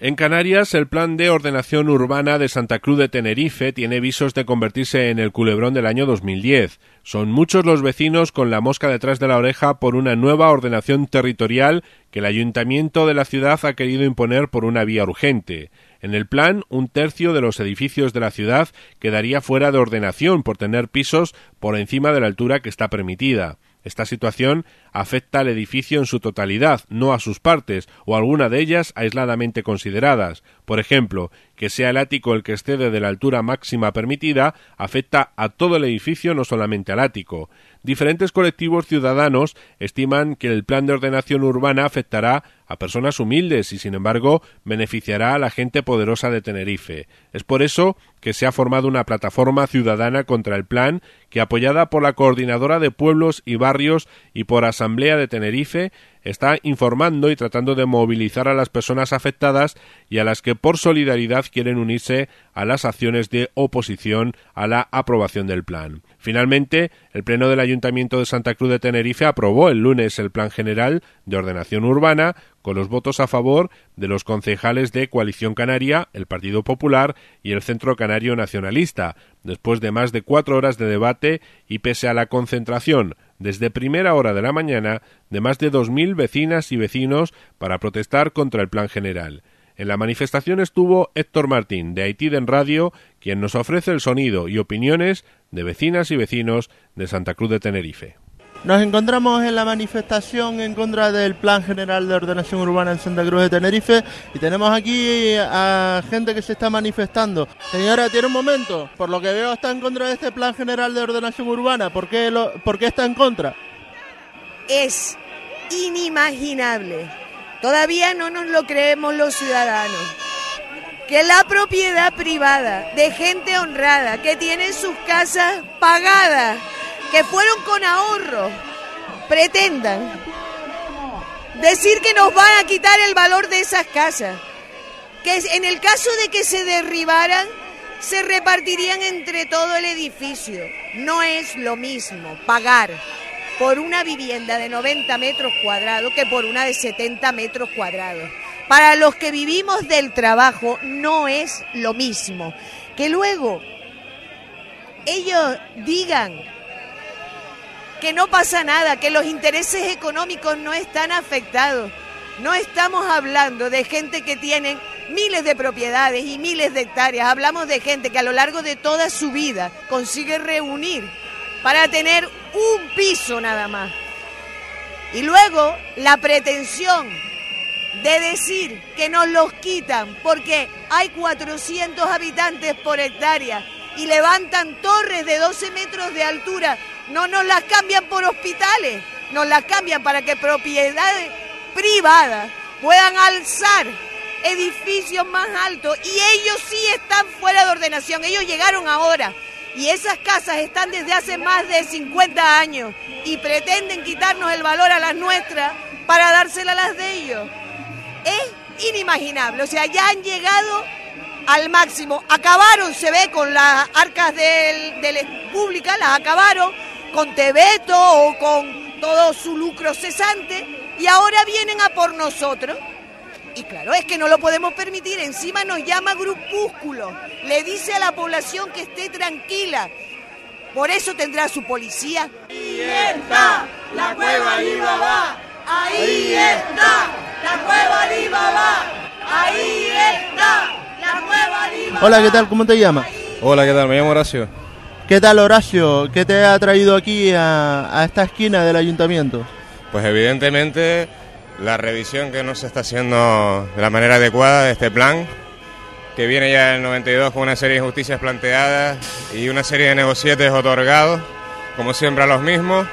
En Canarias, el plan de ordenación urbana de Santa Cruz de Tenerife tiene visos de convertirse en el culebrón del año 2010. Son muchos los vecinos con la mosca detrás de la oreja por una nueva ordenación territorial que el ayuntamiento de la ciudad ha querido imponer por una vía urgente. En el plan, 1/3 de los edificios de la ciudad quedaría fuera de ordenación por tener pisos por encima de la altura que está permitida. Esta situación afecta al edificio en su totalidad, no a sus partes, o alguna de ellas aisladamente consideradas. Por ejemplo, que sea el ático el que excede de la altura máxima permitida, afecta a todo el edificio, no solamente al ático. Diferentes colectivos ciudadanos estiman que el plan de ordenación urbana afectará a personas humildes y, sin embargo, beneficiará a la gente poderosa de Tenerife. Es por eso que se ha formado una plataforma ciudadana contra el plan que, apoyada por la Coordinadora de Pueblos y Barrios y por Asamblea de Tenerife, está informando y tratando de movilizar a las personas afectadas y a las que por solidaridad quieren unirse a las acciones de oposición a la aprobación del plan. Finalmente, el Pleno del Ayuntamiento de Santa Cruz de Tenerife aprobó el lunes el Plan General de Ordenación Urbana con los votos a favor de los concejales de Coalición Canaria, el Partido Popular y el Centro Canario Nacionalista, después de más de 4 horas de debate y pese a la concentración desde primera hora de la mañana de más de 2.000 vecinas y vecinos para protestar contra el Plan General. En la manifestación estuvo Héctor Martín, de Haití en Radio, quien nos ofrece el sonido y opiniones de vecinas y vecinos de Santa Cruz de Tenerife. Nos encontramos en la manifestación en contra del Plan General de Ordenación Urbana en Santa Cruz de Tenerife y tenemos aquí a gente que se está manifestando. Señora, tiene un momento. Por lo que veo está en contra de este Plan General de Ordenación Urbana. ¿Por qué está en contra? Es inimaginable. Todavía no nos lo creemos los ciudadanos. Que la propiedad privada de gente honrada que tiene sus casas pagadas, que fueron con ahorro, pretendan decir que nos van a quitar el valor de esas casas, que en el caso de que se derribaran, se repartirían entre todo el edificio. No es lo mismo pagar por una vivienda de 90 metros cuadrados que por una de 70 metros cuadrados. Para los que vivimos del trabajo no es lo mismo. Que luego ellos digan que no pasa nada, que los intereses económicos no están afectados. No estamos hablando de gente que tiene miles de propiedades y miles de hectáreas. Hablamos de gente que a lo largo de toda su vida consigue reunir para tener un piso nada más. Y luego la pretensión de decir que nos los quitan porque hay 400 habitantes por hectárea y levantan torres de 12 metros de altura. No nos las cambian por hospitales, nos las cambian para que propiedades privadas puedan alzar edificios más altos y ellos sí están fuera de ordenación, ellos llegaron ahora y esas casas están desde hace más de 50 años y pretenden quitarnos el valor a las nuestras para dársela a las de ellos. Es inimaginable, o sea, ya han llegado al máximo, acabaron, se ve, con las arcas de públicas, las acabaron con Tebeto o con todo su lucro cesante y ahora vienen a por nosotros. Y claro, es que no lo podemos permitir, encima nos llama grupúsculo, le dice a la población que esté tranquila, por eso tendrá su policía. Ahí está la cueva Alibaba, ahí está la cueva Alibaba, ahí está la cueva Alibaba. Hola, ¿qué tal? ¿Cómo te llamas? Hola, ¿qué tal? Me llamo Horacio. ¿Qué tal, Horacio? ¿Qué te ha traído aquí a esta esquina del ayuntamiento? Pues evidentemente la revisión que no se está haciendo de la manera adecuada de este plan, que viene ya en el 92 con una serie de injusticias planteadas y una serie de negocietes otorgados, como siempre a los mismos.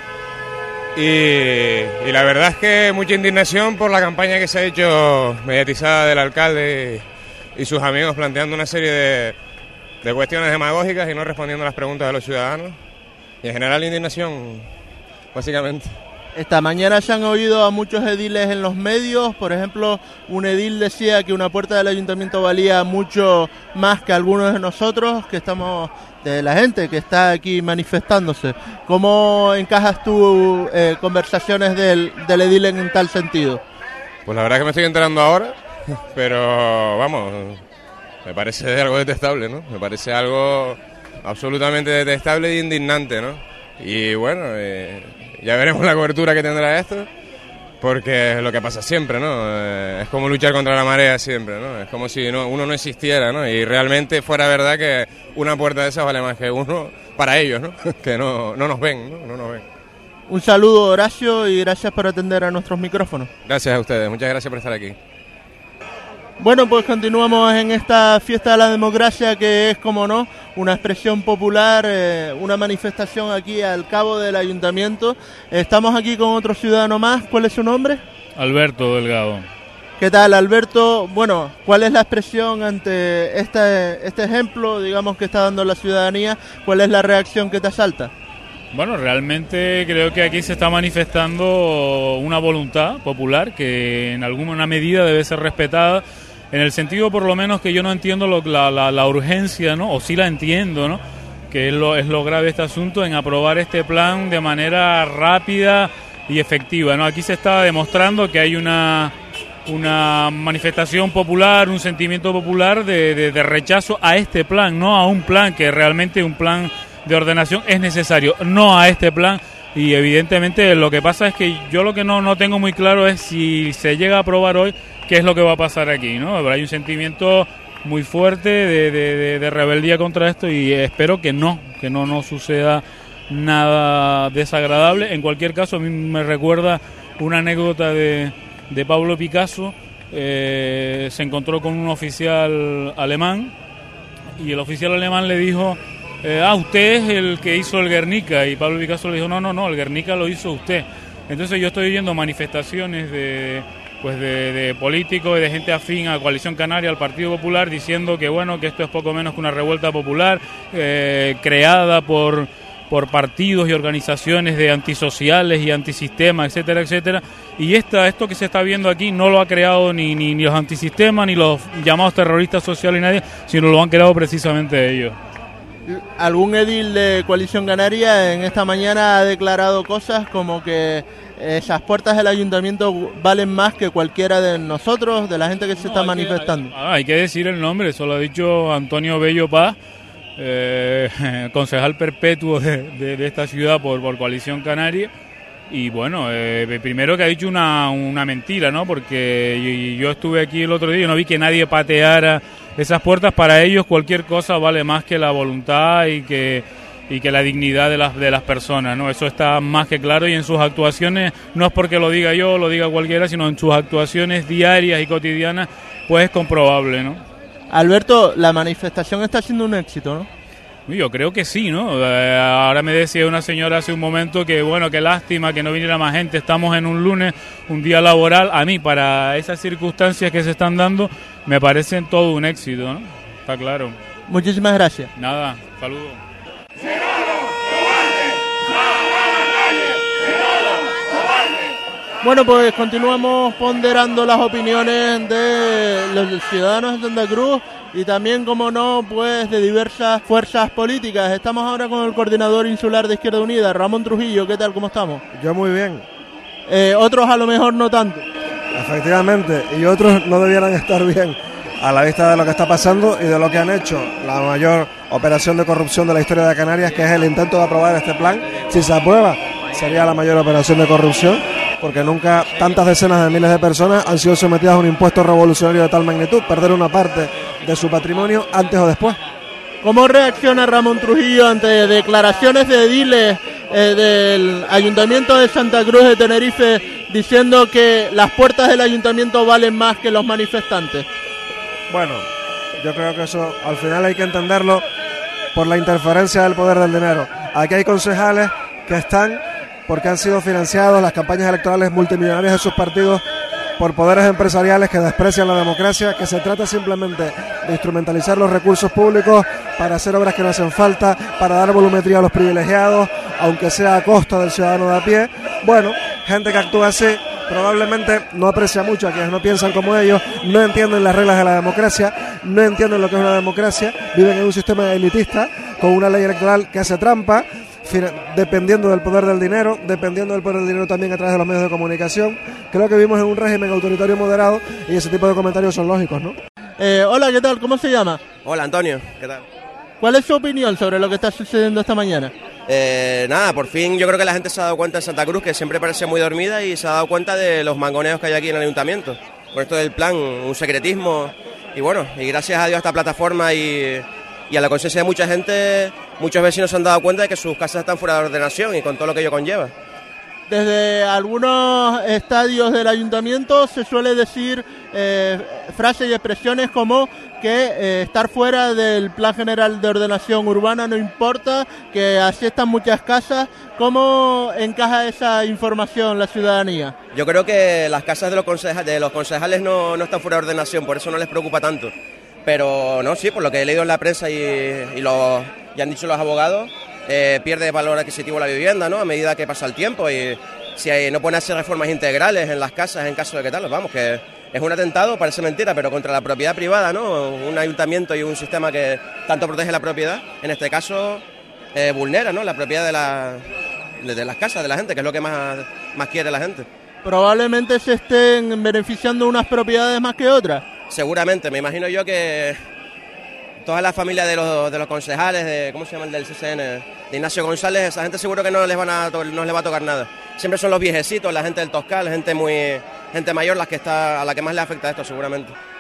Y la verdad es que mucha indignación por la campaña que se ha hecho mediatizada del alcalde y sus amigos planteando una serie de cuestiones demagógicas y no respondiendo a las preguntas de los ciudadanos. Y en general indignación, básicamente. Esta mañana se han oído a muchos ediles en los medios. Por ejemplo, un edil decía que una puerta del ayuntamiento valía mucho más que algunos de nosotros, que estamos, de la gente que está aquí manifestándose. ¿Cómo encajas tú conversaciones del edil en tal sentido? Pues la verdad es que me estoy enterando ahora, pero vamos, me parece algo detestable, ¿no? Me parece algo absolutamente detestable e indignante, ¿no? Y bueno, ya veremos la cobertura que tendrá esto, porque es lo que pasa siempre, ¿no? Es como luchar contra la marea siempre, ¿no? Es como si uno no existiera, ¿no? Y realmente fuera verdad que una puerta de esas vale más que uno para ellos, ¿no? Que no nos ven, ¿no? No nos ven. Un saludo, Horacio, y gracias por atender a nuestros micrófonos. Gracias a ustedes, muchas gracias por estar aquí. Bueno, pues continuamos en esta fiesta de la democracia, que es, como no, una expresión popular, una manifestación aquí al cabo del ayuntamiento. Estamos aquí con otro ciudadano más. ¿Cuál es su nombre? Alberto Delgado. ¿Qué tal, Alberto? Bueno, ¿cuál es la expresión ante este ejemplo, digamos, que está dando la ciudadanía? ¿Cuál es la reacción que te asalta? Bueno, realmente creo que aquí se está manifestando una voluntad popular que en alguna medida debe ser respetada, en el sentido por lo menos que yo no entiendo la urgencia, ¿no? O sí la entiendo, ¿no? Que es lo grave este asunto, en aprobar este plan de manera rápida y efectiva, ¿no? Aquí se está demostrando que hay una manifestación popular, un sentimiento popular de rechazo a este plan, no a un plan que realmente un plan de ordenación es necesario, no a este plan. Y evidentemente lo que pasa es que yo lo que no tengo muy claro es si se llega a aprobar hoy, qué es lo que va a pasar aquí, ¿no? Hay un sentimiento muy fuerte de rebeldía contra esto y espero que no suceda nada desagradable. En cualquier caso, a mí me recuerda una anécdota de Pablo Picasso. Se encontró con un oficial alemán y el oficial alemán le dijo: usted es el que hizo el Guernica. Y Pablo Picasso le dijo: no, el Guernica lo hizo usted. Entonces yo estoy oyendo manifestaciones de políticos y de gente afín a Coalición Canaria, al Partido Popular, diciendo que bueno, que esto es poco menos que una revuelta popular creada por partidos y organizaciones de antisociales y antisistema, etcétera, etcétera. Y esto que se está viendo aquí no lo ha creado ni los antisistemas, ni los llamados terroristas sociales, ni nadie, sino lo han creado precisamente ellos. Algún edil de Coalición Canaria en esta mañana ha declarado cosas como que esas puertas del ayuntamiento valen más que cualquiera de nosotros, de la gente que se está manifestando. Hay que decir el nombre, eso lo ha dicho Antonio Bello Paz, concejal perpetuo de esta ciudad por Coalición Canaria. Y bueno, primero que ha dicho una mentira, ¿no? Porque yo estuve aquí el otro día y no vi que nadie pateara esas puertas. Para ellos cualquier cosa vale más que la voluntad y que la dignidad de las personas, ¿no? Eso está más que claro, y en sus actuaciones, no es porque lo diga yo, lo diga cualquiera, sino en sus actuaciones diarias y cotidianas, pues es comprobable, ¿no? Alberto, la manifestación está siendo un éxito, ¿no? Yo creo que sí, ¿no? Ahora me decía una señora hace un momento que, bueno, qué lástima que no viniera más gente. Estamos en un lunes, un día laboral. A mí, para esas circunstancias que se están dando, me parecen todo un éxito, ¿no? Está claro. Muchísimas gracias. Nada, saludos. Bueno, pues continuamos ponderando las opiniones de los ciudadanos de Santa Cruz y también, como no, pues de diversas fuerzas políticas. Estamos ahora con el coordinador insular de Izquierda Unida, Ramón Trujillo. ¿Qué tal? ¿Cómo estamos? Yo muy bien. Otros a lo mejor no tanto. Efectivamente, y otros no debieran estar bien a la vista de lo que está pasando y de lo que han hecho, la mayor operación de corrupción de la historia de Canarias, que es el intento de aprobar este plan. Si se aprueba, sería la mayor operación de corrupción, porque nunca tantas decenas de miles de personas han sido sometidas a un impuesto revolucionario de tal magnitud, perder una parte de su patrimonio antes o después. ¿Cómo reacciona Ramón Trujillo ante declaraciones de ediles del Ayuntamiento de Santa Cruz de Tenerife diciendo que las puertas del ayuntamiento valen más que los manifestantes? Bueno, yo creo que eso al final hay que entenderlo por la interferencia del poder del dinero. Aquí hay concejales que están porque han sido financiados las campañas electorales multimillonarias de sus partidos por poderes empresariales que desprecian la democracia, que se trata simplemente de instrumentalizar los recursos públicos para hacer obras que no hacen falta, para dar volumetría a los privilegiados, aunque sea a costa del ciudadano de a pie. Bueno, gente que actúa así probablemente no aprecia mucho a quienes no piensan como ellos, no entienden las reglas de la democracia, no entienden lo que es una democracia, viven en un sistema elitista con una ley electoral que hace trampa, dependiendo del poder del dinero, también a través de los medios de comunicación. Creo que vivimos en un régimen autoritario moderado y ese tipo de comentarios son lógicos, ¿no? Hola, ¿qué tal? ¿Cómo se llama? Hola, Antonio, ¿qué tal? ¿Cuál es su opinión sobre lo que está sucediendo esta mañana? Nada, por fin yo creo que la gente se ha dado cuenta en Santa Cruz, que siempre parece muy dormida, y se ha dado cuenta de los mangoneos que hay aquí en el ayuntamiento. Con esto del plan, un secretismo, y bueno, y gracias a Dios a esta plataforma y a la conciencia de mucha gente, muchos vecinos se han dado cuenta de que sus casas están fuera de ordenación y con todo lo que ello conlleva. Desde algunos estadios del ayuntamiento se suele decir frases y expresiones como que estar fuera del Plan General de Ordenación Urbana no importa, que así están muchas casas. ¿Cómo encaja esa información la ciudadanía? Yo creo que las casas de los concejales no están fuera de ordenación, por eso no les preocupa tanto. Pero no, sí, por lo que he leído en la prensa y han dicho los abogados, pierde valor adquisitivo la vivienda, ¿no? A medida que pasa el tiempo, y si no pueden hacer reformas integrales en las casas en caso de que tal, vamos, que es un atentado, parece mentira, pero contra la propiedad privada, ¿no? Un ayuntamiento y un sistema que tanto protege la propiedad, en este caso vulnera, ¿no? La propiedad de las casas de la gente, que es lo que más quiere la gente. Probablemente se estén beneficiando unas propiedades más que otras. Seguramente, me imagino yo que todas las familias de los concejales, ¿cómo se llama el del CCN? De Ignacio González, esa gente seguro que no les va a tocar nada. Siempre son los viejecitos, la gente del Toscal, gente mayor a la que más le afecta esto seguramente.